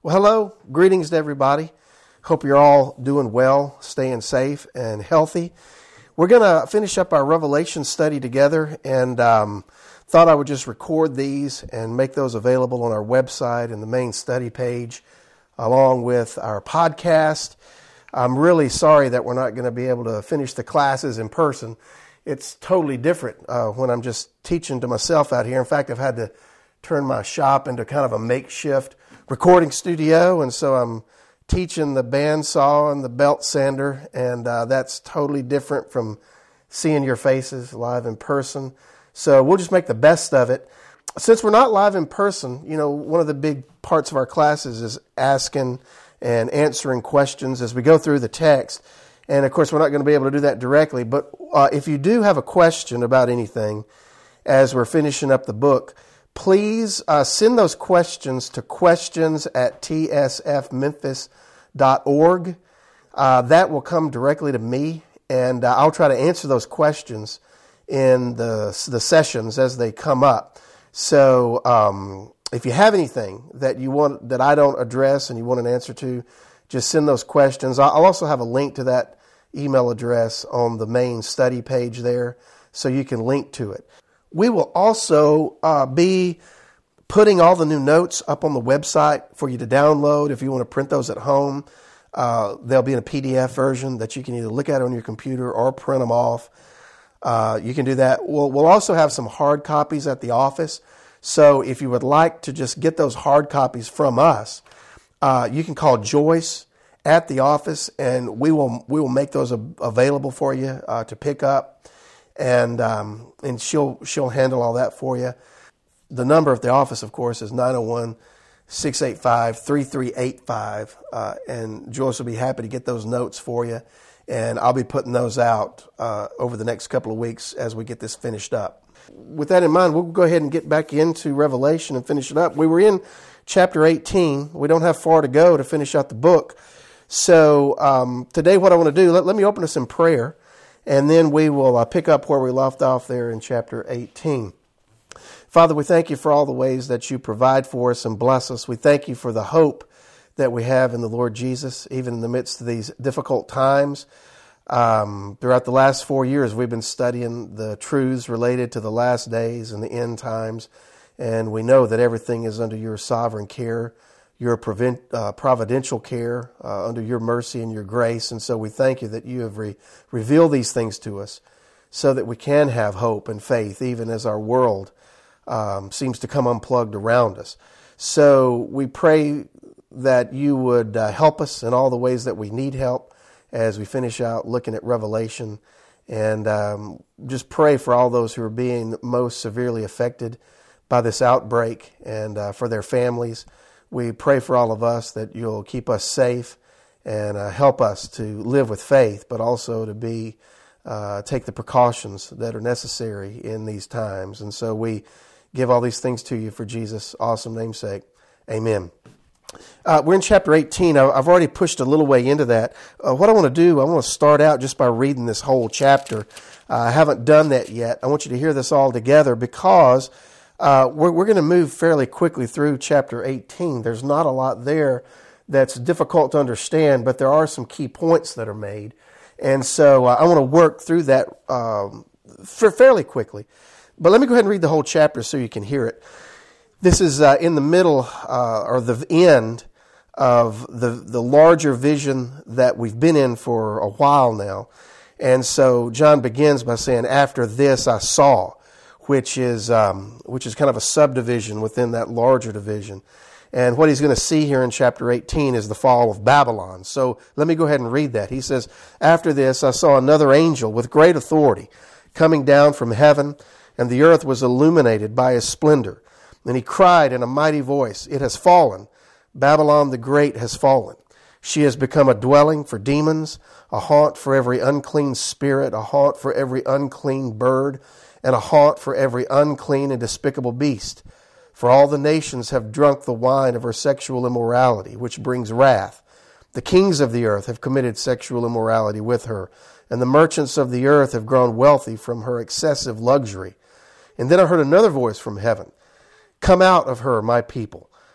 Well, hello. Greetings to everybody. Hope you're all doing well, staying safe and healthy. We're going to finish up our Revelation study together, and thought I would just record these and make those available on our website and the main study page, along with our podcast. I'm really sorry that we're not going to be able to finish the classes in person. It's totally different when I'm just teaching to myself out here. In fact, I've had to turn my shop into kind of a makeshift recording studio, and so I'm teaching the bandsaw and the belt sander, and that's totally different from seeing your faces live in person. So we'll just make the best of it. Since we're not live in person, one of the big parts of our classes is asking and answering questions as we go through the text. And of course, we're not going to be able to do that directly, but if you do have a question about anything as we're finishing up the book, please send those questions to questions@tsfmemphis.org. That will come directly to me, and I'll try to answer those questions in the sessions as they come up. So if you have anything that you want that I don't address and you want an answer to, just send those questions. I'll also have a link to that email address on the main study page there, so you can link to it. We will also be putting all the new notes up on the website for you to download if you want to print those at home. They'll be in a PDF version that you can either look at on your computer or print them off. You can do that. We'll also have some hard copies at the office. So if you would like to just get those hard copies from us, you can call Joyce at the office, and we will make those available for you to pick up. And she'll handle all that for you. The number at the office, of course, is 901-685-3385. And Joyce will be happy to get those notes for you. And I'll be putting those out over the next couple of weeks as we get this finished up. With that in mind, we'll go ahead and get back into Revelation and finish it up. We were in chapter 18. We don't have far to go to finish out the book. So today what I want to do, let me open us in prayer. And then we will pick up where we left off there in chapter 18. Father, we thank you for all the ways that you provide for us and bless us. We thank you for the hope that we have in the Lord Jesus, even in the midst of these difficult times. Throughout the last 4 years, we've been studying the truths related to the last days and the end times. And we know that everything is under your sovereign care, your providential care, under your mercy and your grace. And so we thank you that you have revealed these things to us so that we can have hope and faith, even as our world seems to come unplugged around us. So we pray that you would help us in all the ways that we need help as we finish out looking at Revelation. And just pray for all those who are being most severely affected by this outbreak and for their families. We pray for all of us that you'll keep us safe and help us to live with faith, but also to take the precautions that are necessary in these times. And so we give all these things to you for Jesus' awesome name's sake. Amen. We're in chapter 18. I've already pushed a little way into that. What I want to do, I want to start out just by reading this whole chapter. I haven't done that yet. I want you to hear this all together because we're going to move fairly quickly through chapter 18. There's not a lot there that's difficult to understand, but there are some key points that are made. And so I want to work through that fairly quickly. But let me go ahead and read the whole chapter so you can hear it. This is in the middle or the end of the larger vision that we've been in for a while now. And so John begins by saying, "After this I saw," which is kind of a subdivision within that larger division. And what he's going to see here in chapter 18 is the fall of Babylon. So let me go ahead and read that. He says, "After this I saw another angel with great authority coming down from heaven, and the earth was illuminated by his splendor. And he cried in a mighty voice, 'It has fallen. Babylon the Great has fallen. She has become a dwelling for demons, a haunt for every unclean spirit, a haunt for every unclean bird, and a haunt for every unclean and despicable beast. For all the nations have drunk the wine of her sexual immorality, which brings wrath. The kings of the earth have committed sexual immorality with her, and the merchants of the earth have grown wealthy from her excessive luxury. And then I heard another voice from heaven, 'Come out of her, my people,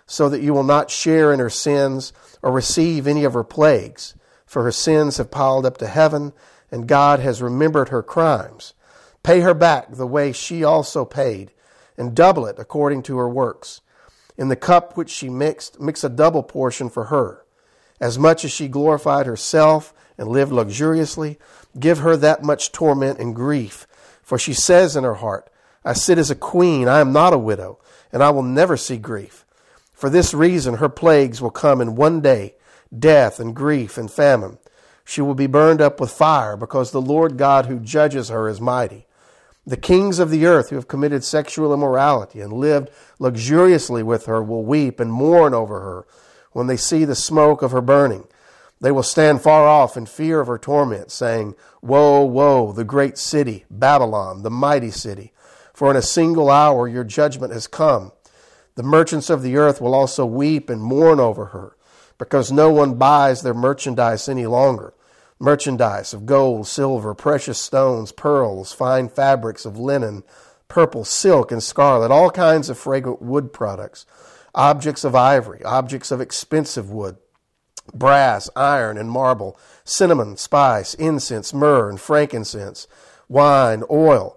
so that you will not share in her sins or receive any of her plagues. For her sins have piled up to heaven, and God has remembered her crimes. Pay her back the way she also paid, and double it according to her works. In the cup which she mixed, mix a double portion for her. As much as she glorified herself and lived luxuriously, give her that much torment and grief. For she says in her heart, I sit as a queen, I am not a widow, and I will never see grief. For this reason her plagues will come in one day, death and grief and famine. She will be burned up with fire, because the Lord God who judges her is mighty. The kings of the earth who have committed sexual immorality and lived luxuriously with her will weep and mourn over her when they see the smoke of her burning. They will stand far off in fear of her torment, saying, Woe, woe, the great city, Babylon, the mighty city. For in a single hour your judgment has come. The merchants of the earth will also weep and mourn over her, because no one buys their merchandise any longer. Merchandise of gold, silver, precious stones, pearls, fine fabrics of linen, purple, silk, and scarlet, all kinds of fragrant wood products, objects of ivory, objects of expensive wood, brass, iron, and marble, cinnamon, spice, incense, myrrh, and frankincense, wine, oil,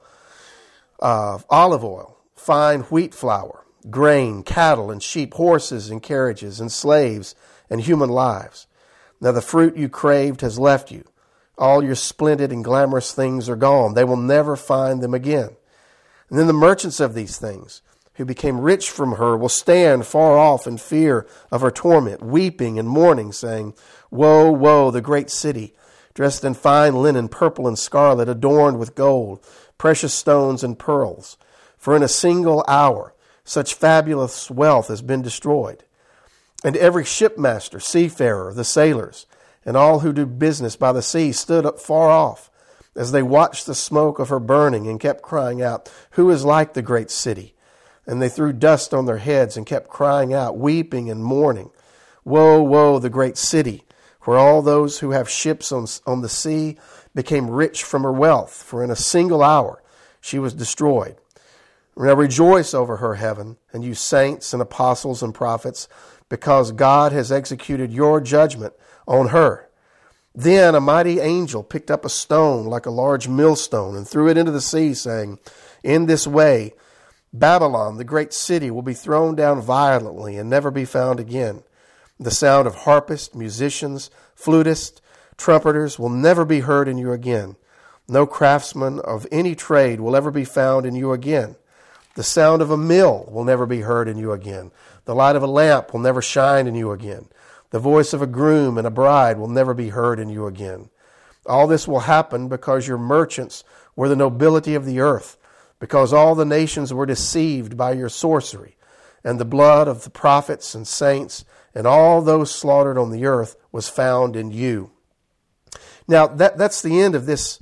olive oil, fine wheat flour, grain, cattle, and sheep, horses, and carriages, and slaves, and human lives. Now the fruit you craved has left you. All your splendid and glamorous things are gone. They will never find them again. And then the merchants of these things, who became rich from her, will stand far off in fear of her torment, weeping and mourning, saying, Woe, woe, the great city, dressed in fine linen, purple and scarlet, adorned with gold, precious stones and pearls. For in a single hour such fabulous wealth has been destroyed. And every shipmaster, seafarer, the sailors, and all who do business by the sea stood up far off as they watched the smoke of her burning and kept crying out, Who is like the great city? And they threw dust on their heads and kept crying out, weeping and mourning, Woe, woe, the great city, where all those who have ships on the sea became rich from her wealth, for in a single hour she was destroyed. Now rejoice over her, heaven, and you saints and apostles and prophets, because God has executed your judgment on her. Then a mighty angel picked up a stone like a large millstone and threw it into the sea, saying, In this way Babylon, the great city, will be thrown down violently and never be found again. The sound of harpists, musicians, flutists, trumpeters will never be heard in you again. No craftsman of any trade will ever be found in you again. The sound of a mill will never be heard in you again. The light of a lamp will never shine in you again. The voice of a groom and a bride will never be heard in you again. All this will happen because your merchants were the nobility of the earth, because all the nations were deceived by your sorcery, and the blood of the prophets and saints and all those slaughtered on the earth was found in you. Now, that's the end of this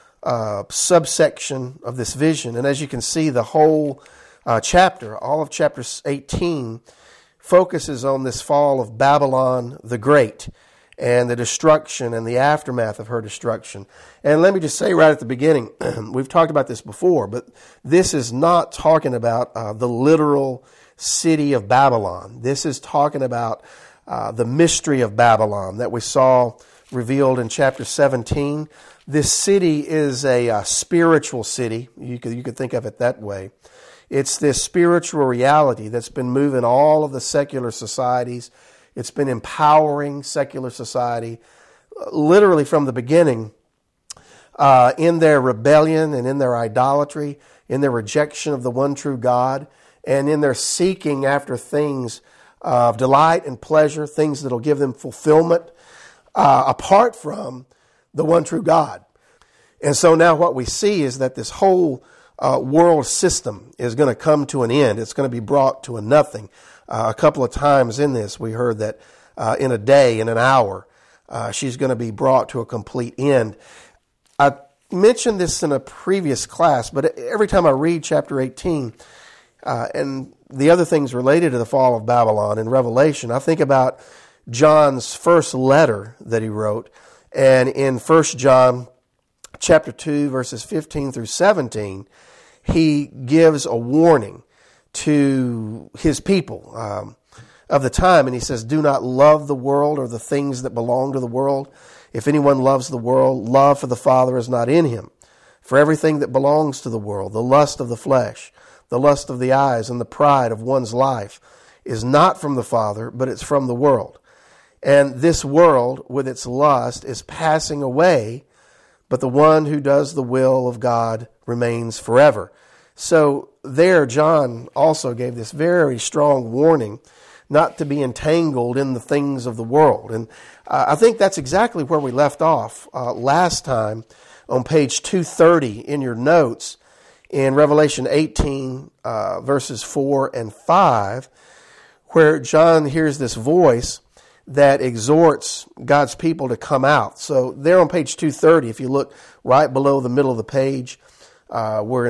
subsection of this vision. And as you can see, the whole chapter, all of chapter 18, focuses on this fall of Babylon the Great and the destruction and the aftermath of her destruction. And let me just say right at the beginning, we've talked about this before, but this is not talking about the literal city of Babylon. This is talking about the mystery of Babylon that we saw revealed in chapter 17. This city is a spiritual city. You could think of it that way. It's this spiritual reality that's been moving all of the secular societies. It's been empowering secular society literally from the beginning in their rebellion and in their idolatry, in their rejection of the one true God, and in their seeking after things of delight and pleasure, things that will give them fulfillment apart from the one true God. And so now what we see is that this whole world system is going to come to an end. It's going to be brought to a nothing. A couple of times in this, we heard that in a day, in an hour, she's going to be brought to a complete end. I mentioned this in a previous class, but every time I read chapter 18 and the other things related to the fall of Babylon in Revelation, I think about John's first letter that he wrote. And in 1 John chapter 2, verses 15 through 17, he gives a warning to his people. of the time. And he says, do not love the world or the things that belong to the world. If anyone loves the world, love for the Father is not in him. For everything that belongs to the world, the lust of the flesh, the lust of the eyes, and the pride of one's life, is not from the Father, but it's from the world. And this world, with its lust, is passing away, but the one who does the will of God remains forever. So there, John also gave this very strong warning not to be entangled in the things of the world. And I think that's exactly where we left off last time on page 230 in your notes in Revelation 18, verses 4 and 5, where John hears this voice that exhorts God's people to come out. So there on page 230, if you look right below the middle of the page, we're in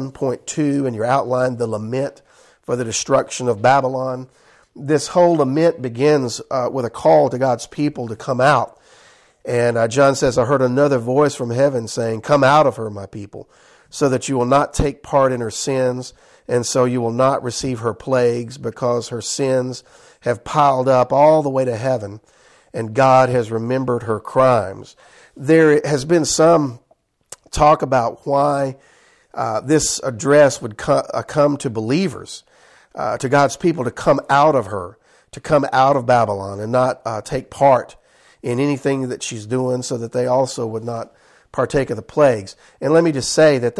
7.2 and you're outlined the lament for the destruction of Babylon. This whole lament begins with a call to God's people to come out. And John says, I heard another voice from heaven saying, come out of her, my people, so that you will not take part in her sins, and so you will not receive her plagues, because her sins have piled up all the way to heaven, and God has remembered her crimes. There has been some talk about why this address would come to believers, to God's people, to come out of her, to come out of Babylon and not take part in anything that she's doing, so that they also would not partake of the plagues. And let me just say that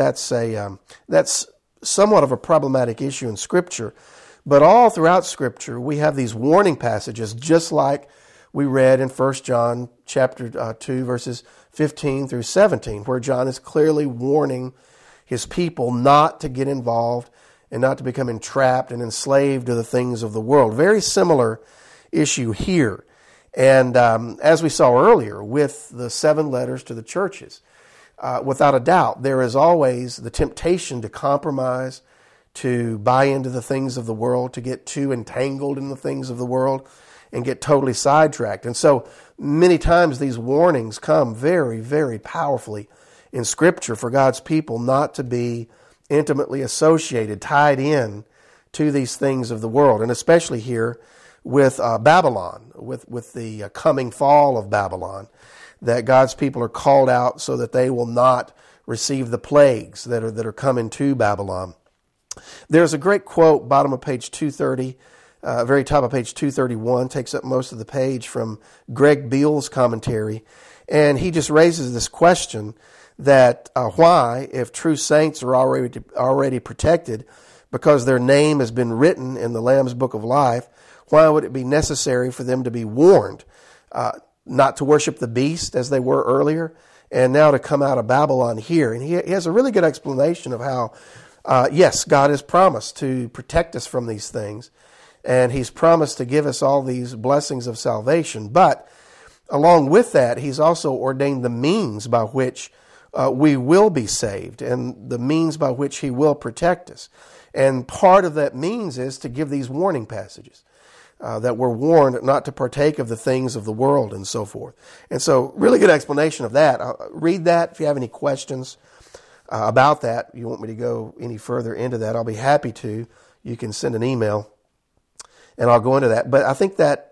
that's somewhat of a problematic issue in Scripture. But all throughout Scripture, we have these warning passages, just like we read in 1 John chapter 2, verses 15 through 17, where John is clearly warning his people not to get involved and not to become entrapped and enslaved to the things of the world. Very similar issue here. And as we saw earlier with the 7 letters to the churches, without a doubt, there is always the temptation to compromise, to buy into the things of the world, to get too entangled in the things of the world and get totally sidetracked. And so many times these warnings come very, very powerfully in Scripture for God's people not to be intimately associated, tied in to these things of the world. And especially here with Babylon, with the coming fall of Babylon, that God's people are called out so that they will not receive the plagues that are coming to Babylon. There's a great quote, bottom of page 230, very top of page 231, takes up most of the page, from Greg Beale's commentary. And he just raises this question that why, if true saints are already protected because their name has been written in the Lamb's Book of Life, why would it be necessary for them to be warned not to worship the beast as they were earlier, and now to come out of Babylon here? And he has a really good explanation of how, yes, God has promised to protect us from these things, and He's promised to give us all these blessings of salvation. But along with that, He's also ordained the means by which we will be saved, and the means by which He will protect us. And part of that means is to give these warning passages. That we're warned not to partake of the things of the world and so forth. And so really good explanation of that. Read that. If you have any questions about that, you want me to go any further into that, I'll be happy to. You can send an email and I'll go into that. But I think that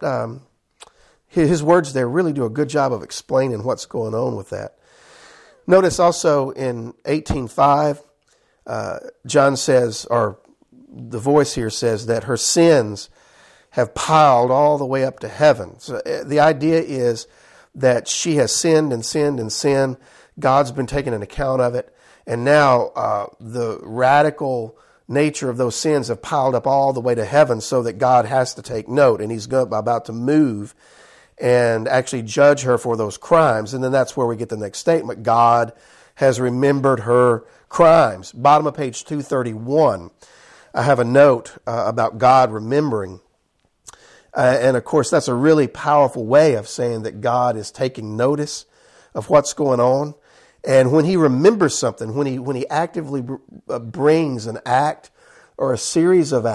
his words there really do a good job of explaining what's going on with that. Notice also in 18:5, John says, or the voice here says, that her sins have piled all the way up to heaven. So the idea is that she has sinned and sinned and sinned. God's been taking an account of it. And now the radical nature of those sins have piled up all the way to heaven, so that God has to take note, and He's about to move and actually judge her for those crimes. And then that's where we get the next statement. God has remembered her crimes. Bottom of page 231, I have a note about God remembering. And of course, that's a really powerful way of saying that God is taking notice of what's going on. And when He remembers something, when he actively brings an act or a series of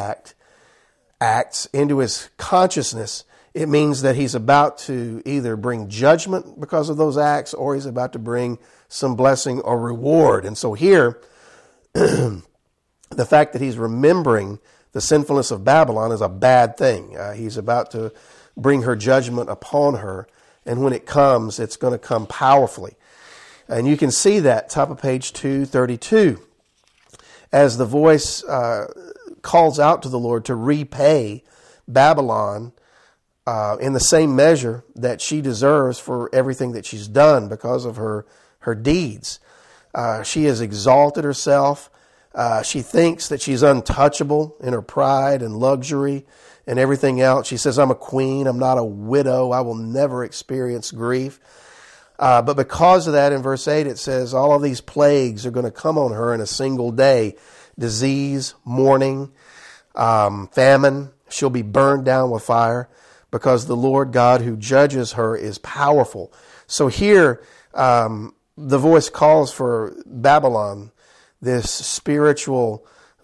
acts into His consciousness, it means that He's about to either bring judgment because of those acts, or He's about to bring some blessing or reward. And so here, the fact that He's remembering the sinfulness of Babylon is a bad thing. He's about to bring her judgment upon her, and when it comes, it's going to come powerfully. And you can see that, top of page 232, as the voice calls out to the Lord to repay Babylon in the same measure that she deserves for everything that she's done because of her deeds. She has exalted herself. She thinks that she's untouchable in her pride and luxury and everything else. She says, I'm a queen. I'm not a widow. I will never experience grief. But because of that, in verse 8, it says, all of these plagues are going to come on her in a single day. Disease, mourning, famine. She'll be burned down with fire because the Lord God who judges her is powerful. So here, the voice calls for Babylon, this spiritual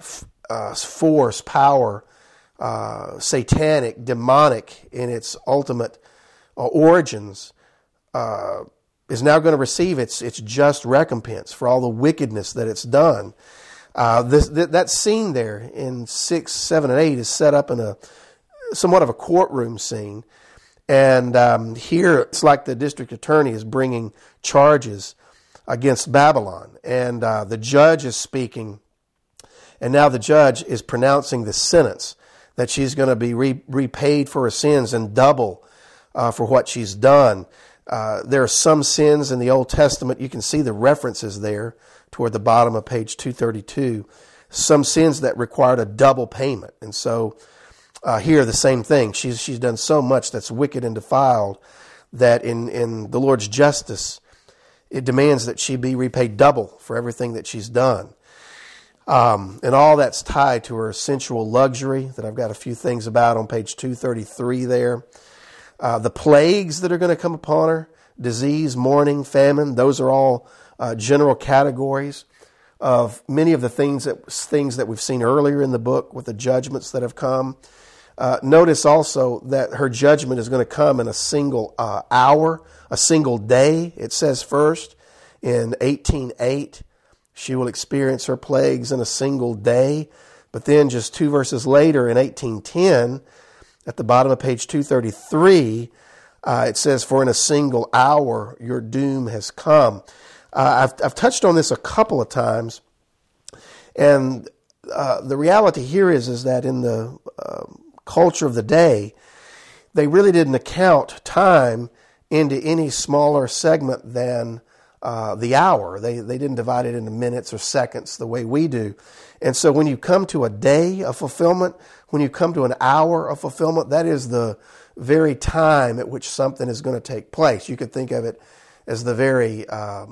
force, power, satanic, demonic in its ultimate origins, is now going to receive its just recompense for all the wickedness that it's done. That scene there in 6, 7, and 8 is set up in a somewhat of a courtroom scene. And here it's like the district attorney is bringing charges against Babylon. And the judge is speaking. And now the judge is pronouncing the sentence that she's going to be repaid for her sins and double for what she's done. There are some sins in the Old Testament. You can see the references there toward the bottom of page 232. Some sins that required a double payment. And so here the same thing. She's done so much that's wicked and defiled that in the Lord's justice, it demands that she be repaid double for everything that she's done. And all that's tied to her sensual luxury that I've got a few things about on page 233 there. The plagues that are going to come upon her, disease, mourning, famine, those are all general categories of many of the things that we've seen earlier in the book with the judgments that have come. Notice also that her judgment is going to come in a single hour, a single day. It says first in 18:8, she will experience her plagues in a single day. But then just 2 verses later in 18:10, at the bottom of page 233, it says, for in a single hour your doom has come. I've touched on this a couple of times. And the reality here is that in the culture of the day, they really didn't account time into any smaller segment than the hour. They didn't divide it into minutes or seconds the way we do. And so when you come to a day of fulfillment, when you come to an hour of fulfillment, that is the very time at which something is going to take place. You could think of it as the very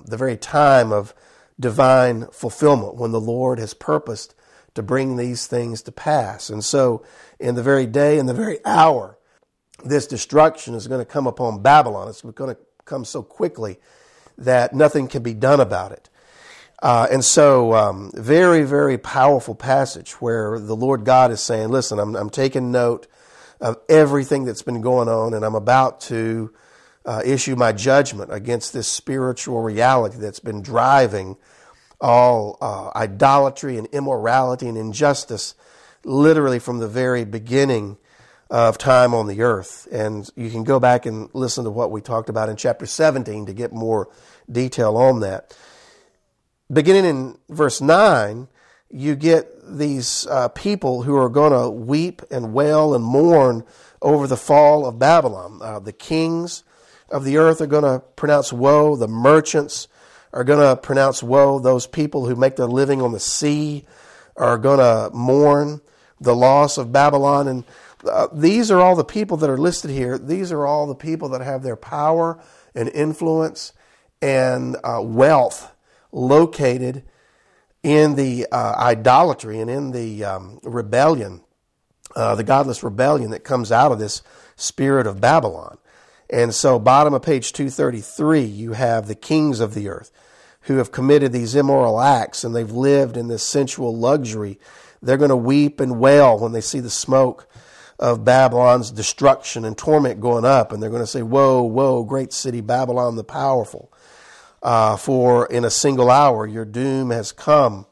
time of divine fulfillment when the Lord has purposed to bring these things to pass. And so in the very day and the very hour, this destruction is going to come upon Babylon. It's going to come so quickly that nothing can be done about it. And so very, very powerful passage where the Lord God is saying, listen, I'm taking note of everything that's been going on, and I'm about to issue my judgment against this spiritual reality that's been driving all idolatry and immorality and injustice literally from the very beginning of time on the earth. And you can go back and listen to what we talked about in chapter 17 to get more detail on that. Beginning in verse 9, you get these people who are going to weep and wail and mourn over the fall of Babylon. The kings of the earth are going to pronounce woe. The merchants are going to pronounce woe. Those people who make their living on the sea are going to mourn the loss of Babylon. And these are all the people that are listed here. These are all the people that have their power and influence and wealth located in the idolatry and in the rebellion, the godless rebellion that comes out of this spirit of Babylon. And so bottom of page 233, you have the kings of the earth who have committed these immoral acts and they've lived in this sensual luxury. They're going to weep and wail when they see the smoke of Babylon's destruction and torment going up. And they're going to say, woe, woe, great city Babylon the powerful. For in a single hour your doom has come.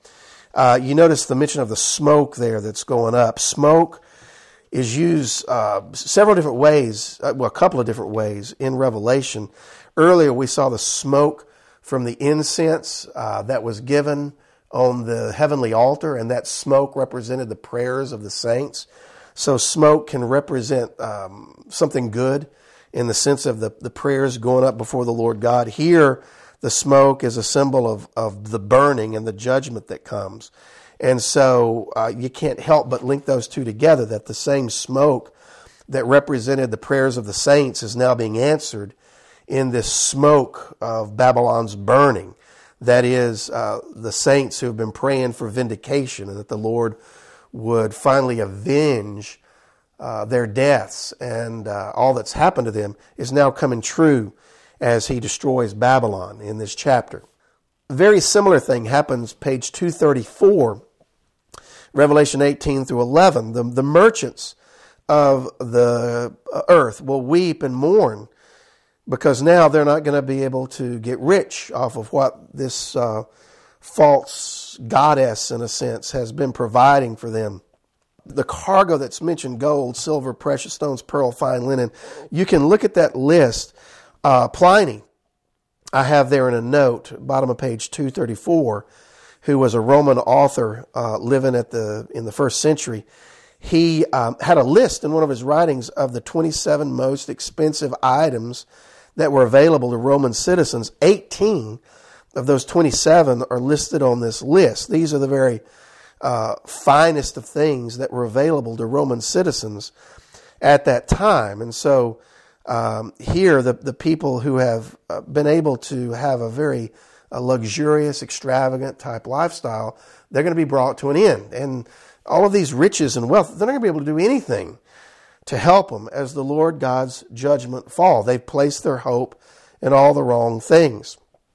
You notice the mention of the smoke there that's going up. Smoke is used several different ways, a couple of different ways in Revelation. Earlier we saw the smoke from the incense that was given on the heavenly altar, and that smoke represented the prayers of the saints. So smoke can represent something good in the sense of the prayers going up before the Lord God. Here, the smoke is a symbol of the burning and the judgment that comes. And so you can't help but link those two together, that the same smoke that represented the prayers of the saints is now being answered in this smoke of Babylon's burning. That is, the saints who have been praying for vindication and that the Lord would finally avenge their deaths, and all that's happened to them is now coming true as he destroys Babylon in this chapter. A very similar thing happens page 234, Revelation 18 through 11. The merchants of the earth will weep and mourn because now they're not going to be able to get rich off of what this false goddess, in a sense, has been providing for them. The cargo that's mentioned, gold, silver, precious stones, pearl, fine linen, you can look at that list. Pliny, I have there in a note, bottom of page 234, who was a Roman author living in the first century. He had a list in one of his writings of the 27 most expensive items that were available to Roman citizens. 18 of those 27 are listed on this list. These are the very finest of things that were available to Roman citizens at that time. And so here, the people who have been able to have a very luxurious, extravagant type lifestyle, they're going to be brought to an end. And all of these riches and wealth, they're not going to be able to do anything to help them as the Lord God's judgment fall. They've placed their hope in all the wrong things.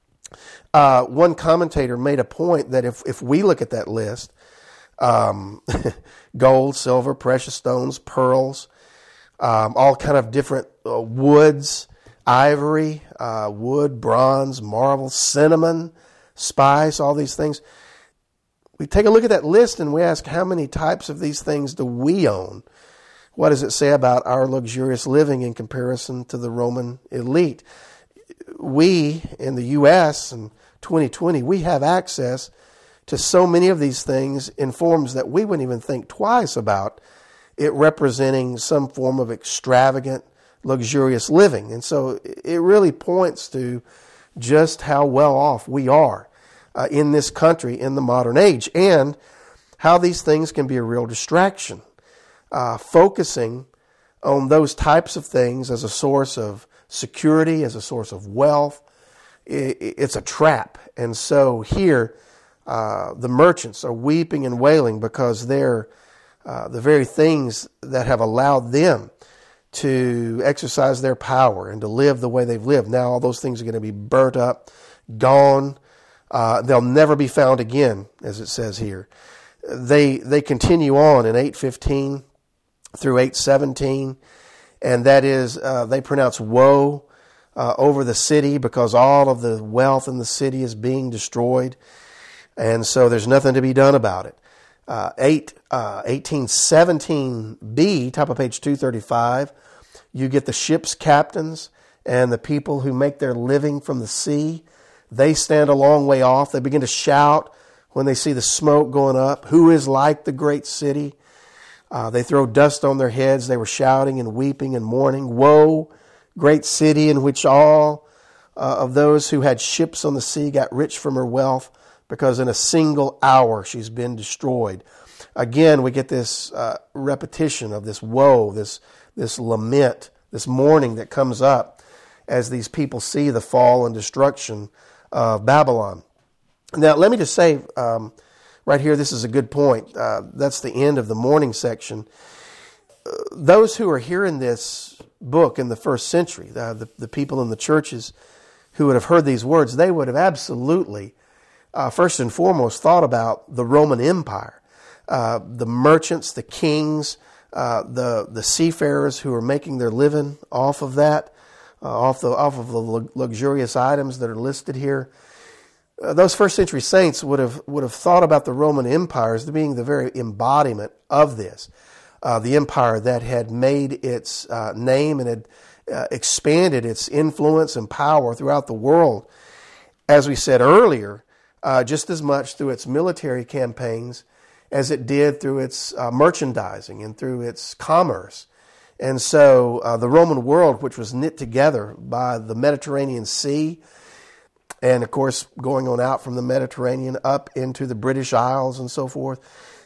One commentator made a point that if we look at that list, gold, silver, precious stones, pearls, all kind of different woods, ivory, wood, bronze, marble, cinnamon, spice, all these things. We take a look at that list and we ask, how many types of these things do we own? What does it say about our luxurious living in comparison to the Roman elite? We, in the U.S. in 2020, we have access to so many of these things in forms that we wouldn't even think twice about it representing some form of extravagant, luxurious living. And so it really points to just how well off we are in this country in the modern age, and how these things can be a real distraction. Focusing on those types of things as a source of security, as a source of wealth, it's a trap. And so here, the merchants are weeping and wailing because they're the very things that have allowed them to exercise their power and to live the way they've lived. Now all those things are going to be burnt up, gone. They'll never be found again, as it says here. They continue on in 8:15 through 8:17, and that is they pronounce woe over the city because all of the wealth in the city is being destroyed, and so there's nothing to be done about it. 18:17b, top of page 235, you get the ship's captains and the people who make their living from the sea. They stand a long way off. They begin to shout when they see the smoke going up. Who is like the great city? They throw dust on their heads. They were shouting and weeping and mourning. Woe, great city in which all of those who had ships on the sea got rich from her wealth, because in a single hour she's been destroyed. Again, we get this repetition of this woe, this lament, this mourning that comes up as these people see the fall and destruction of Babylon. Now, let me just say right here, this is a good point. That's the end of the mourning section. Those who are hearing this book in the first century, the people in the churches who would have heard these words, they would have absolutely, first and foremost, thought about the Roman Empire, the merchants, the kings, the seafarers who are making their living off of that, off of the luxurious items that are listed here. those first century saints would have thought about the Roman Empire as being the very embodiment of this, the empire that had made its name and had expanded its influence and power throughout the world, as we said earlier, just as much through its military campaigns as it did through its merchandising and through its commerce. And so the Roman world, which was knit together by the Mediterranean Sea, and of course going on out from the Mediterranean up into the British Isles and so forth,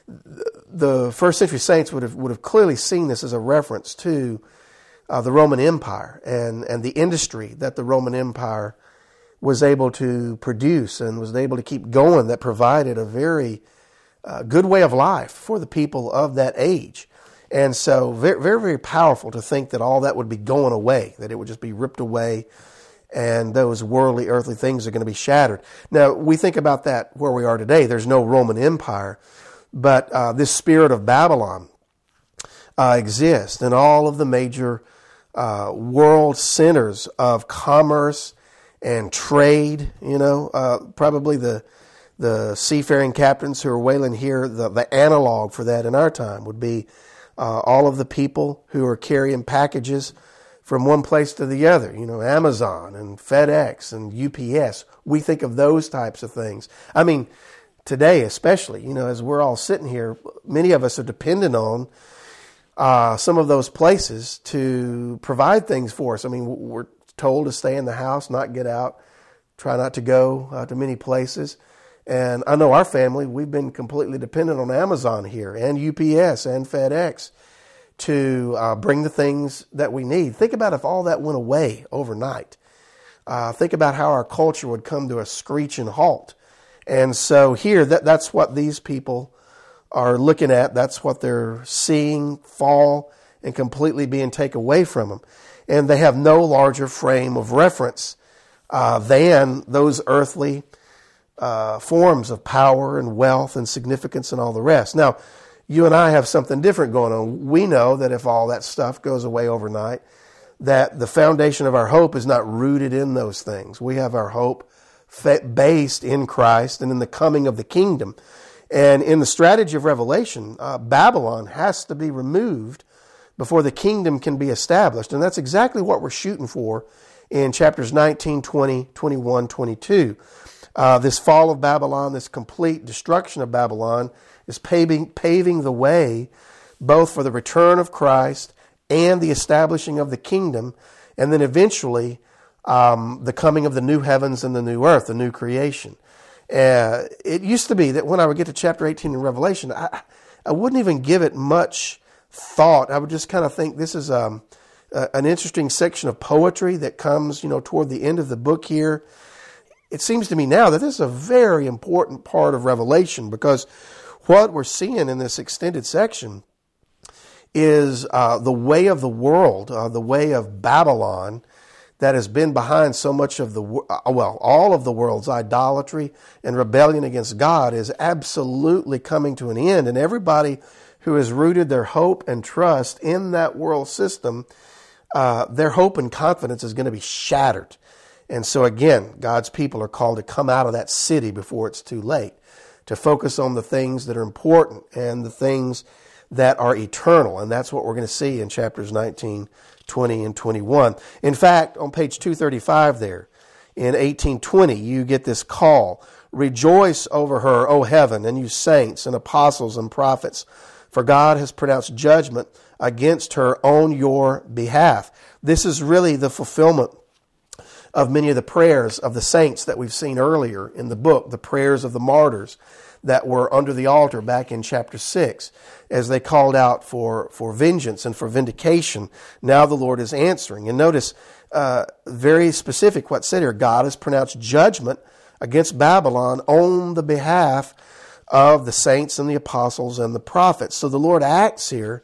the first century saints would have clearly seen this as a reference to the Roman Empire and the industry that the Roman Empire was able to produce and was able to keep going, that provided a very good way of life for the people of that age. And so very, very, very powerful to think that all that would be going away, that it would just be ripped away and those worldly, earthly things are going to be shattered. Now, we think about that where we are today. There's no Roman Empire, but this spirit of Babylon exists in all of the major world centers of commerce and trade. Probably the seafaring captains who are whaling here, the analog for that in our time would be all of the people who are carrying packages from one place to the other, Amazon and FedEx and UPS. We think of those types of things. I mean, today especially, as we're all sitting here, many of us are dependent on some of those places to provide things for us. I mean, we're told to stay in the house, not get out, try not to go to many places. And I know our family, we've been completely dependent on Amazon here and UPS and FedEx to bring the things that we need. Think about if all that went away overnight. Think about how our culture would come to a screeching halt. And so here, that's what these people are looking at. That's what they're seeing fall and completely being taken away from them. And they have no larger frame of reference than those earthly forms of power and wealth and significance and all the rest. Now, you and I have something different going on. We know that if all that stuff goes away overnight, that the foundation of our hope is not rooted in those things. We have our hope based in Christ and in the coming of the kingdom. And in the strategy of Revelation, Babylon has to be removed before the kingdom can be established. And that's exactly what we're shooting for in chapters 19, 20, 21, 22. This fall of Babylon, this complete destruction of Babylon, is paving the way both for the return of Christ and the establishing of the kingdom, and then eventually the coming of the new heavens and the new earth, the new creation. It used to be that when I would get to chapter 18 in Revelation, I wouldn't even give it much thought. I would just kind of think this is an interesting section of poetry that comes, toward the end of the book here. It seems to me now that this is a very important part of Revelation, because what we're seeing in this extended section is the way of the world, the way of Babylon, that has been behind so much of all of the world's idolatry and rebellion against God, is absolutely coming to an end. And everybody who has rooted their hope and trust in that world system, their hope and confidence is going to be shattered. And so again, God's people are called to come out of that city before it's too late, to focus on the things that are important and the things that are eternal. And that's what we're going to see in chapters 19, 20, and 21. In fact, on page 235 there, in 1820, you get this call: "Rejoice over her, O heaven, and you saints and apostles and prophets, for God has pronounced judgment against her on your behalf." This is really the fulfillment of many of the prayers of the saints that we've seen earlier in the book, the prayers of the martyrs that were under the altar back in chapter 6, as they called out for vengeance and for vindication. Now the Lord is answering. And notice, very specific what's said here: God has pronounced judgment against Babylon on the behalf of the saints and the apostles and the prophets. So the Lord acts here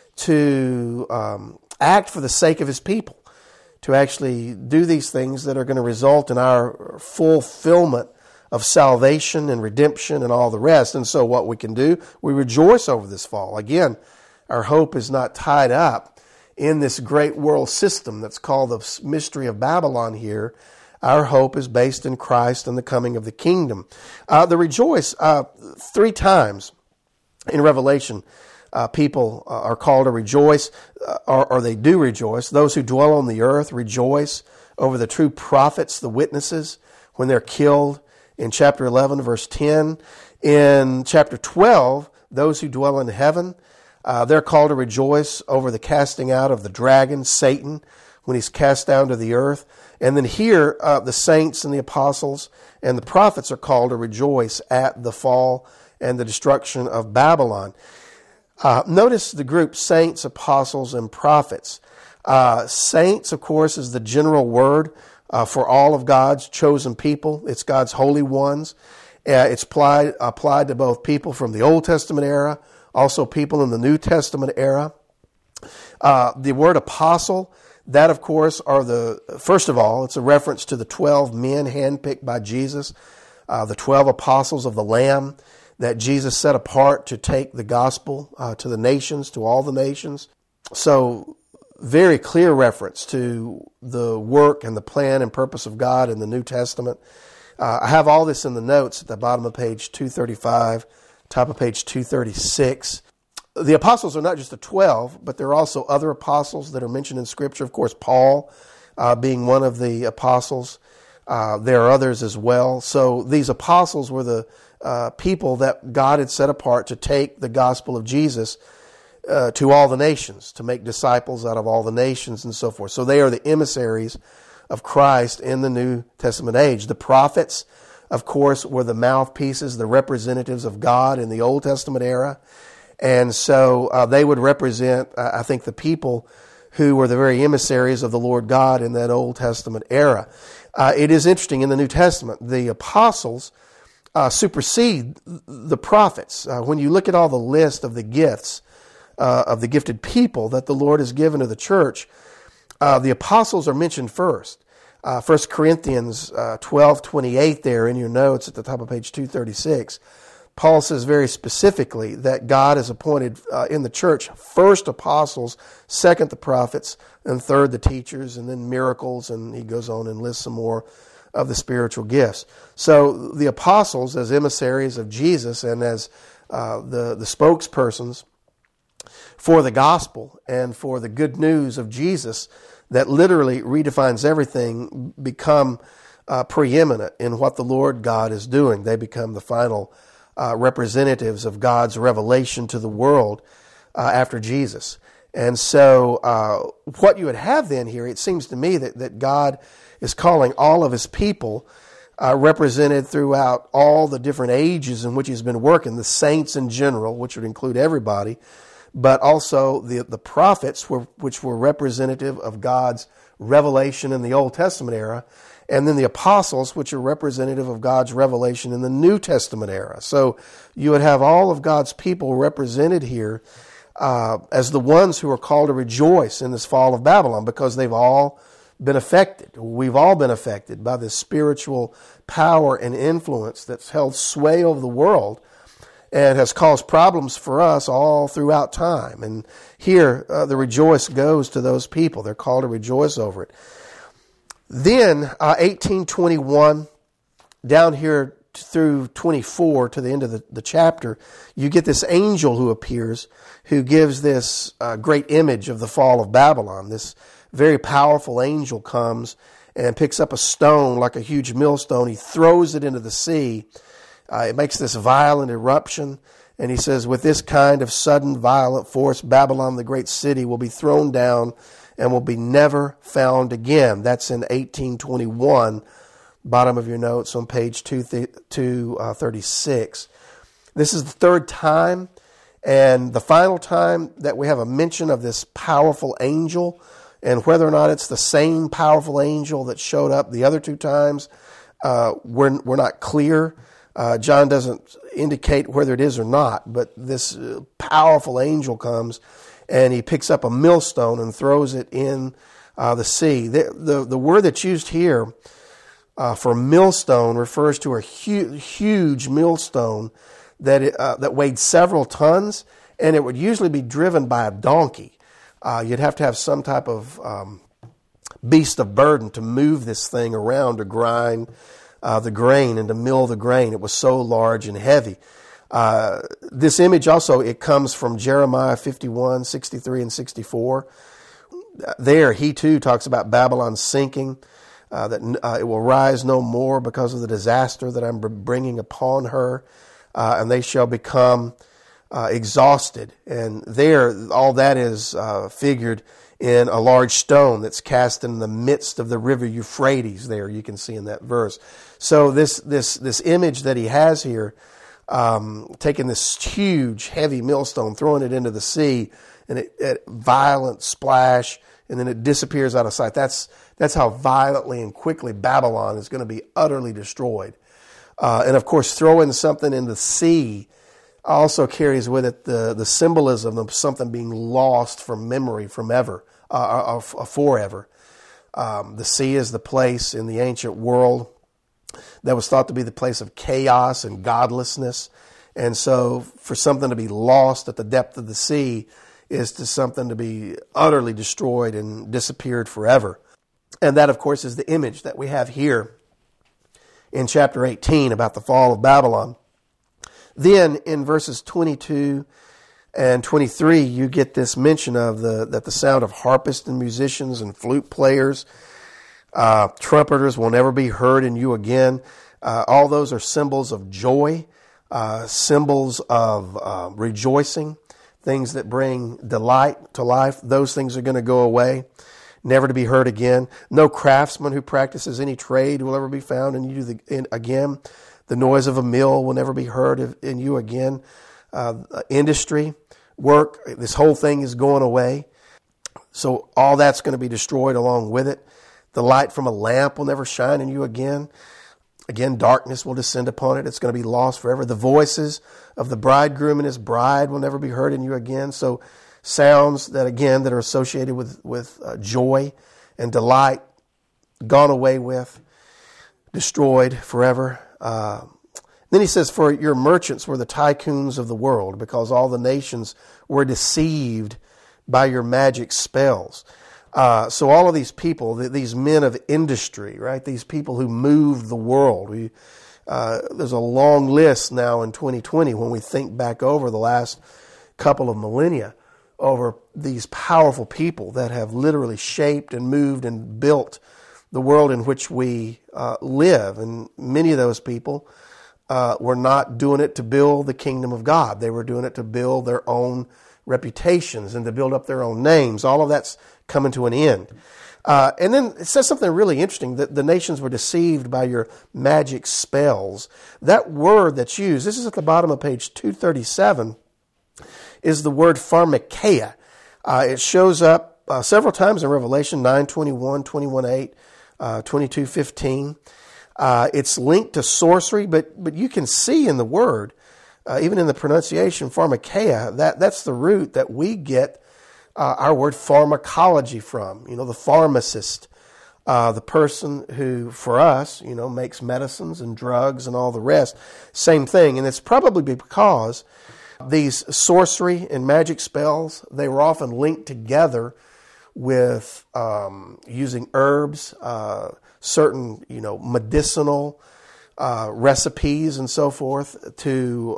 to act for the sake of His people, to actually do these things that are going to result in our fulfillment of salvation and redemption and all the rest. And so what we can do, we rejoice over this fall. Again, our hope is not tied up in this great world system that's called the mystery of Babylon here. Our hope is based in Christ and the coming of the kingdom. The rejoice, 3 times in Revelation, people are called to rejoice, or they do rejoice. Those who dwell on the earth rejoice over the true prophets, the witnesses, when they're killed in chapter 11, verse 10. In chapter 12, those who dwell in heaven, they're called to rejoice over the casting out of the dragon, Satan, when he's cast down to the earth. And then here, the saints and the apostles and the prophets are called to rejoice at the fall and the destruction of Babylon. Notice the group saints, apostles, and prophets. Saints, of course, is the general word for all of God's chosen people. It's God's holy ones. It's applied to both people from the Old Testament era, also people in the New Testament era. The word apostle, that, of course, first of all, it's a reference to the 12 men handpicked by Jesus, the 12 apostles of the Lamb that Jesus set apart to take the gospel to the nations, to all the nations. So, very clear reference to the work and the plan and purpose of God in the New Testament. I have all this in the notes at the bottom of page 235, top of page 236. The apostles are not just the 12, but there are also other apostles that are mentioned in Scripture. Of course, Paul being one of the apostles. There are others as well. So these apostles were the people that God had set apart to take the gospel of Jesus to all the nations, to make disciples out of all the nations and so forth. So they are the emissaries of Christ in the New Testament age. The prophets, of course, were the mouthpieces, the representatives of God in the Old Testament era. And so they would represent, I think, the people who were the very emissaries of the Lord God in that Old Testament era. It is interesting, in the New Testament, the apostles supersede the prophets. When you look at all the list of the gifts, of the gifted people that the Lord has given to the church, the apostles are mentioned first. 1 Corinthians 12:28 there in your notes at the top of page 236. Paul says very specifically that God has appointed in the church first apostles, second the prophets, and third the teachers, and then miracles, and he goes on and lists some more of the spiritual gifts. So the apostles, as emissaries of Jesus and as the spokespersons for the gospel and for the good news of Jesus that literally redefines everything, become preeminent in what the Lord God is doing. They become the final representatives of God's revelation to the world after Jesus. And so what you would have then here, it seems to me that God is calling all of His people represented throughout all the different ages in which He's been working, the saints in general, which would include everybody, but also the prophets, which were representative of God's revelation in the Old Testament era, and then the apostles, which are representative of God's revelation in the New Testament era. So you would have all of God's people represented here as the ones who are called to rejoice in this fall of Babylon, because they've all been affected. We've all been affected by this spiritual power and influence that's held sway over the world and has caused problems for us all throughout time. And here, the rejoice goes to those people. They're called to rejoice over it. Then, 1821, down here through 24 to the end of the chapter, you get this angel who appears, who gives this great image of the fall of Babylon. This very powerful angel comes and picks up a stone like a huge millstone. He throws it into the sea. It makes this violent eruption. And he says, with this kind of sudden violent force, Babylon, the great city, will be thrown down and will be never found again. That's in 1821, bottom of your notes on page 236. This is the third time and the final time that we have a mention of this powerful angel. And whether or not it's the same powerful angel that showed up the other two times, we're not clear. John doesn't indicate whether it is or not, but this powerful angel comes and he picks up a millstone and throws it in the sea. The word that's used here for millstone refers to a huge millstone that weighed several tons, and it would usually be driven by a donkey. You'd have to have some type of beast of burden to move this thing around to grind the grain and to mill the grain. It was so large and heavy. This image also, it comes from Jeremiah 51, 63, and 64. There, he too talks about Babylon sinking, that it will rise no more because of the disaster that I'm bringing upon her, and they shall become exhausted. And there, all that is figured in a large stone that's cast in the midst of the river Euphrates. There, you can see in that verse. So this image that he has here, taking this huge, heavy millstone, throwing it into the sea, and it violent splash, and then it disappears out of sight. That's how violently and quickly Babylon is going to be utterly destroyed. And of course, throwing something in the sea also carries with it the symbolism of something being lost from memory forever. The sea is the place in the ancient world that was thought to be the place of chaos and godlessness. And so for something to be lost at the depth of the sea is to something to be utterly destroyed and disappeared forever. And that, of course, is the image that we have here in chapter 18 about the fall of Babylon. Then in verses 22 and 23, you get this mention of that the sound of harpists and musicians and flute players, trumpeters will never be heard in you again. All those are symbols of joy, symbols of rejoicing, things that bring delight to life. Those things are going to go away, never to be heard again. No craftsman who practices any trade will ever be found in you again. The noise of a mill will never be heard in you again. Industry, work, this whole thing is going away. So all that's going to be destroyed along with it. The light from a lamp will never shine in you again. Again, darkness will descend upon it. It's going to be lost forever. The voices of the bridegroom and his bride will never be heard in you again. So sounds that are associated with joy and delight, gone away with, destroyed forever. Then he says, for your merchants were the tycoons of the world, because all the nations were deceived by your magic spells. So all of these people, these men of industry, right? These people who moved the world. There's a long list now in 2020 when we think back over the last couple of millennia over these powerful people that have literally shaped and moved and built the world in which we live. And many of those people were not doing it to build the kingdom of God. They were doing it to build their own reputations and to build up their own names. All of that's coming to an end. And then it says something really interesting, that the nations were deceived by your magic spells. That word that's used, this is at the bottom of page 237, is the word pharmakeia. It shows up several times in Revelation 9:21, 21:8, 22:15. It's linked to sorcery, but you can see in the word, even in the pronunciation, pharmakeia, that's the root that we get our word pharmacology from. The pharmacist, the person who, for us, makes medicines and drugs and all the rest. Same thing. And it's probably because these sorcery and magic spells, they were often linked together with using herbs, certain, medicinal recipes and so forth to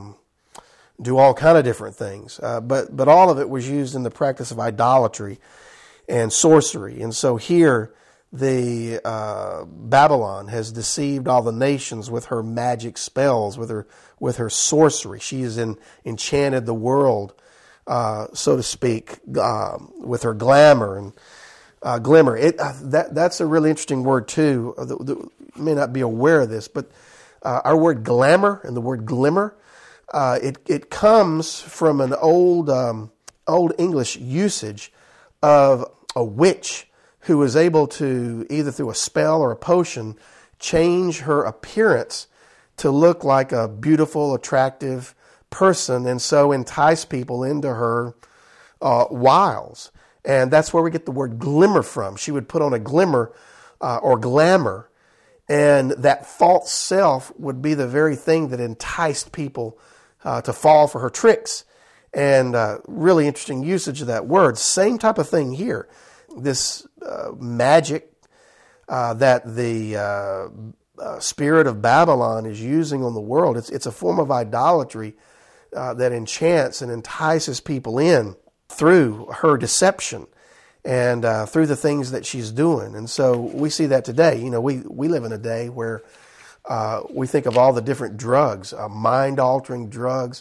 do all kind of different things. But all of it was used in the practice of idolatry and sorcery. And so here, the Babylon has deceived all the nations with her magic spells, with her sorcery. She has enchanted the world, so to speak, with her glamour and glimmer. That's a really interesting word too. You may not be aware of this, but our word glamour and the word glimmer, it comes from an old English usage of a witch who was able to, either through a spell or a potion, change her appearance to look like a beautiful, attractive person, and so entice people into her wiles. And that's where we get the word glimmer from. She would put on a glimmer or glamour, and that false self would be the very thing that enticed people to fall for her tricks. And really interesting usage of that word. Same type of thing here. this magic that the spirit of Babylon is using on the world. It's a form of idolatry that enchants and entices people in through her deception and through the things that she's doing. And so we see that today. You know, we live in a day where we think of all the different drugs, mind-altering drugs.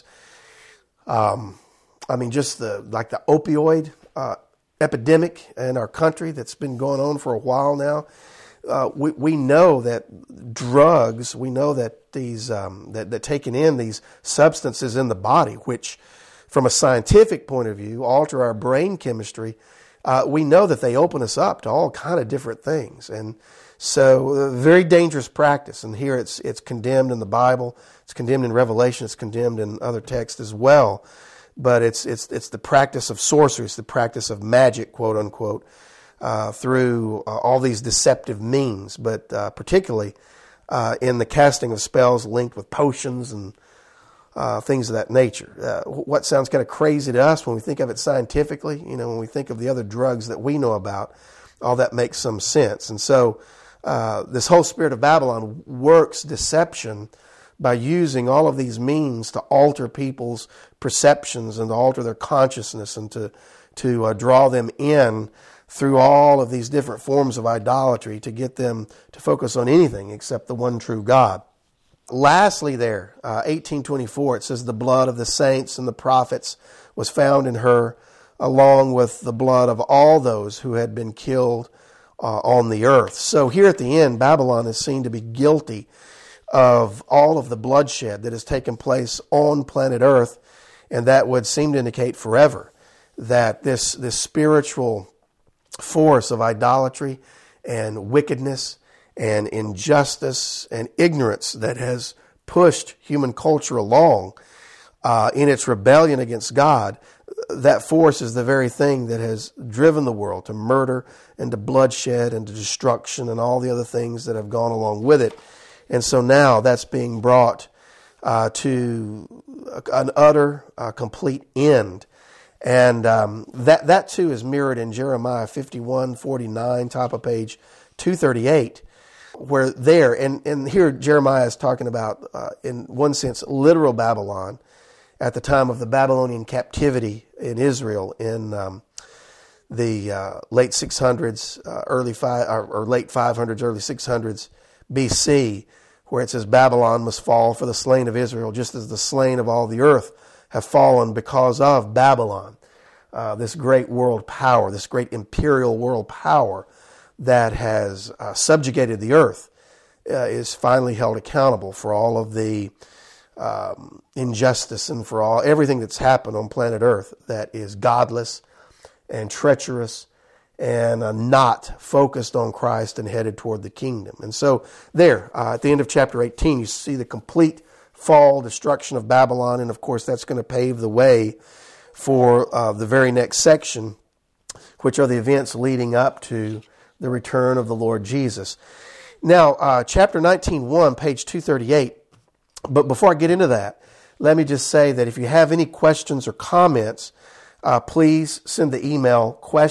I mean, just the opioid epidemic in our country that's been going on for a while now. We know that drugs, we know that these that taking in these substances in the body, which from a scientific point of view alter our brain chemistry, we know that they open us up to all kind of different things. And so very dangerous practice. And here it's condemned in the Bible, it's condemned in Revelation, it's condemned in other texts as well. But it's the practice of sorcery, it's the practice of magic, quote unquote, through all these deceptive means, but particularly in the casting of spells linked with potions and things of that nature. What sounds kind of crazy to us when we think of it scientifically, you know, when we think of the other drugs that we know about, all that makes some sense. And so this whole spirit of Babylon works deception by using all of these means to alter people's perceptions and to alter their consciousness and to draw them in through all of these different forms of idolatry to get them to focus on anything except the one true God. Lastly there, 1824, it says, the blood of the saints and the prophets was found in her, along with the blood of all those who had been killed on the earth. So here at the end, Babylon is seen to be guilty of all of the bloodshed that has taken place on planet Earth, and that would seem to indicate forever that this spiritual force of idolatry and wickedness and injustice and ignorance that has pushed human culture along in its rebellion against God, that force is the very thing that has driven the world to murder and to bloodshed and to destruction and all the other things that have gone along with it. And so now that's being brought to an utter, complete end. And that too is mirrored in Jeremiah 51:49, top of page 238, where there, and here Jeremiah is talking about, in one sense, literal Babylon at the time of the Babylonian captivity in Israel in the late 600s, late 500s, early 600s BC, where it says Babylon must fall for the slain of Israel, just as the slain of all the earth have fallen because of Babylon, this great world power, this great imperial world power that has subjugated the earth, is finally held accountable for all of the injustice and for everything that's happened on planet Earth that is godless and treacherous and not focused on Christ and headed toward the kingdom. And so there, at the end of chapter 18, you see the complete fall, destruction of Babylon, and of course that's going to pave the way for the very next section, which are the events leading up to the return of the Lord Jesus. Now, chapter 19:1, page 238, but before I get into that, let me just say that if you have any questions or comments, please send the email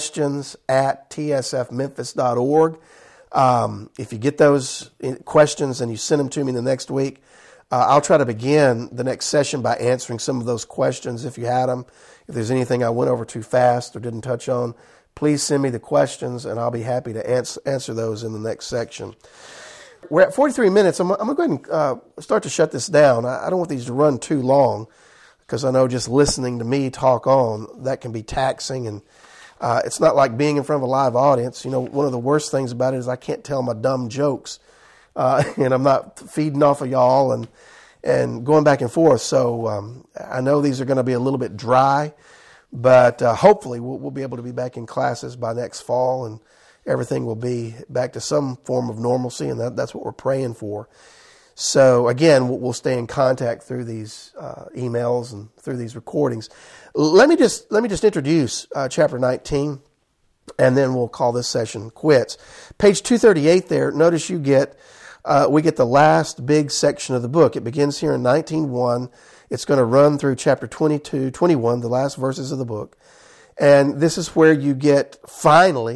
questions@tsfmemphis.org. If you get those questions and you send them to me the next week, I'll try to begin the next session by answering some of those questions if you had them. If there's anything I went over too fast or didn't touch on, please send me the questions and I'll be happy to answer those in the next section. We're at 43 minutes. I'm going to go ahead and start to shut this down. I don't want these to run too long because I know just listening to me talk on, that can be taxing, and it's not like being in front of a live audience. You know, one of the worst things about it is I can't tell my dumb jokes, and I'm not feeding off of y'all and going back and forth. So I know these are going to be a little bit dry, but hopefully we'll be able to be back in classes by next fall, and everything will be back to some form of normalcy, and that's what we're praying for. So again, we'll stay in contact through these emails and through these recordings. Let me just introduce chapter 19, and then we'll call this session quits. Page 238 there, notice we get the last big section of the book. It begins here in 19:1. It's going to run through chapter 22, 21, the last verses of the book. And this is where you get, finally,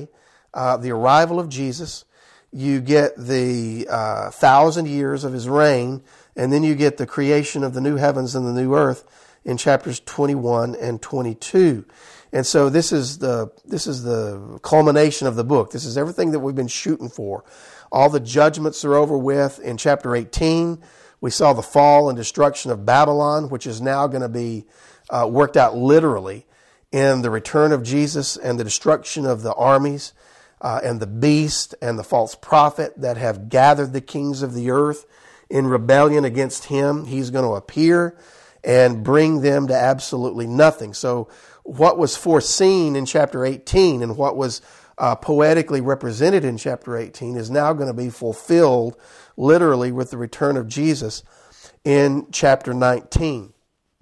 the arrival of Jesus, you get the 1,000 years of his reign, and then you get the creation of the new heavens and the new earth in chapters 21 and 22. And so this is the culmination of the book. This is everything that we've been shooting for. All the judgments are over with. In chapter 18, we saw the fall and destruction of Babylon, which is now going to be worked out literally in the return of Jesus and the destruction of the armies and the beast and the false prophet that have gathered the kings of the earth in rebellion against him. He's going to appear and bring them to absolutely nothing. So what was foreseen in chapter 18 and what was poetically represented in chapter 18 is now going to be fulfilled literally with the return of Jesus in chapter 19.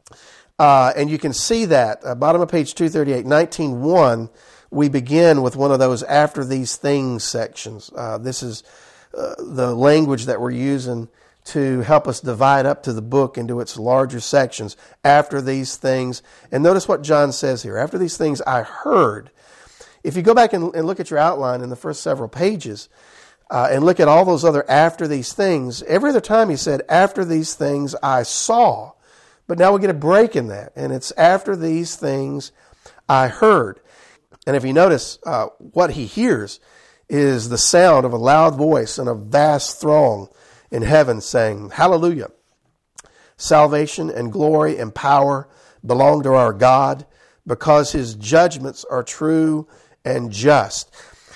And you can see that, bottom of page 238, 19:1, we begin with one of those after these things sections. This is the language that we're using to help us divide up to the book into its larger sections. After these things, and notice what John says here. After these things I heard. If you go back and look at your outline in the first several pages, and look at all those other after these things, every other time he said, after these things I saw. But now we get a break in that, and it's after these things I heard. And if you notice, what he hears is the sound of a loud voice and a vast throng in heaven saying, Hallelujah! Salvation and glory and power belong to our God, because his judgments are true and just.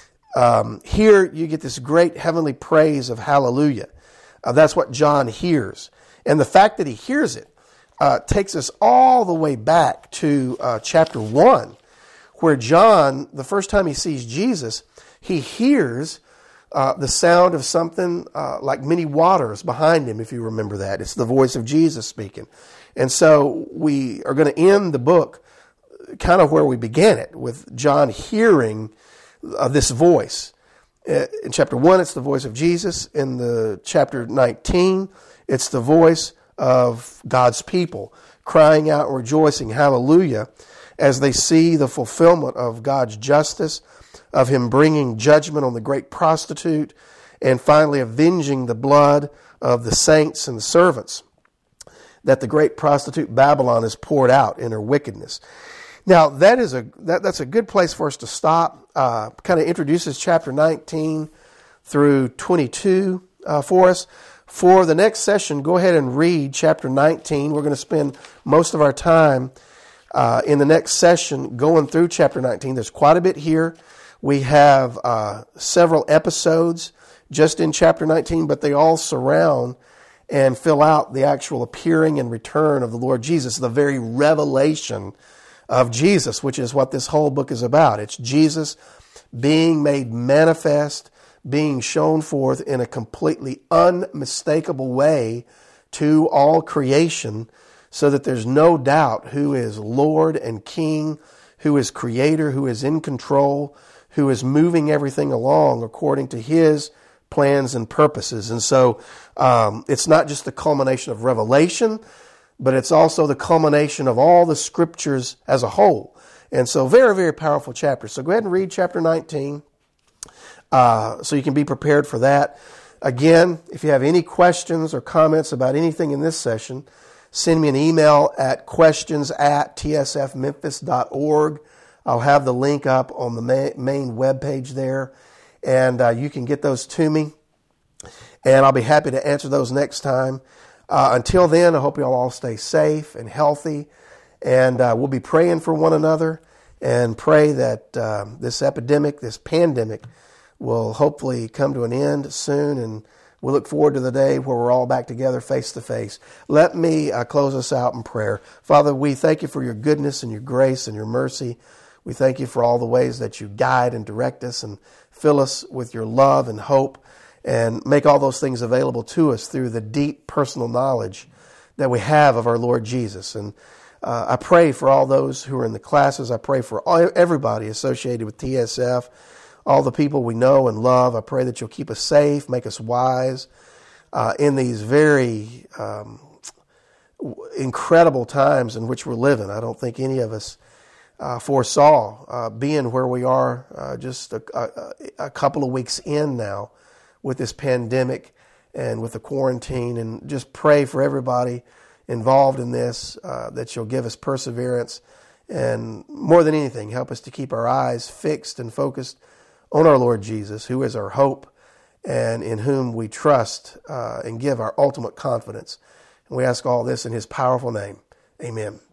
Here you get this great heavenly praise of hallelujah. That's what John hears. And the fact that he hears it takes us all the way back to chapter 1, where John, the first time he sees Jesus, he hears the sound of something like many waters behind him, if you remember that. It's the voice of Jesus speaking. And so we are going to end the book kind of where we began it, with John hearing this voice. In chapter 1, it's the voice of Jesus. In the chapter 19, it's the voice of God's people crying out and rejoicing, hallelujah, as they see the fulfillment of God's justice, of him bringing judgment on the great prostitute, and finally avenging the blood of the saints and the servants that the great prostitute Babylon has poured out in her wickedness. Now, that's a good place for us to stop. Kind of introduces chapter 19 through 22 for us. For the next session, go ahead and read chapter 19. We're going to spend most of our time in the next session going through chapter 19. There's quite a bit here. We have several episodes just in chapter 19, but they all surround and fill out the actual appearing and return of the Lord Jesus, the very revelation of Jesus, which is what this whole book is about. It's Jesus being made manifest, being shown forth in a completely unmistakable way to all creation, so that there's no doubt who is Lord and King, who is Creator, who is in control, who is moving everything along according to his plans and purposes. And so it's not just the culmination of Revelation, but it's also the culmination of all the scriptures as a whole. And so very, very powerful chapter. So go ahead and read chapter 19 so you can be prepared for that. Again, if you have any questions or comments about anything in this session, send me an email at questions@tsfmemphis.org. I'll have the link up on the main webpage there, and you can get those to me, and I'll be happy to answer those next time. Until then, I hope you all stay safe and healthy, and we'll be praying for one another and pray that this epidemic, this pandemic, will hopefully come to an end soon, and we look forward to the day where we're all back together face to face. Let me close us out in prayer. Father, we thank you for your goodness and your grace and your mercy. We thank you for all the ways that you guide and direct us and fill us with your love and hope, and make all those things available to us through the deep personal knowledge that we have of our Lord Jesus. And I pray for all those who are in the classes. I pray for everybody associated with TSF, all the people we know and love. I pray that you'll keep us safe, make us wise in these very incredible times in which we're living. I don't think any of us foresaw being where we are just a couple of weeks in now with this pandemic and with the quarantine, and just pray for everybody involved in this, that you'll give us perseverance, and more than anything, help us to keep our eyes fixed and focused on our Lord Jesus, who is our hope and in whom we trust and give our ultimate confidence. And we ask all this in his powerful name. Amen.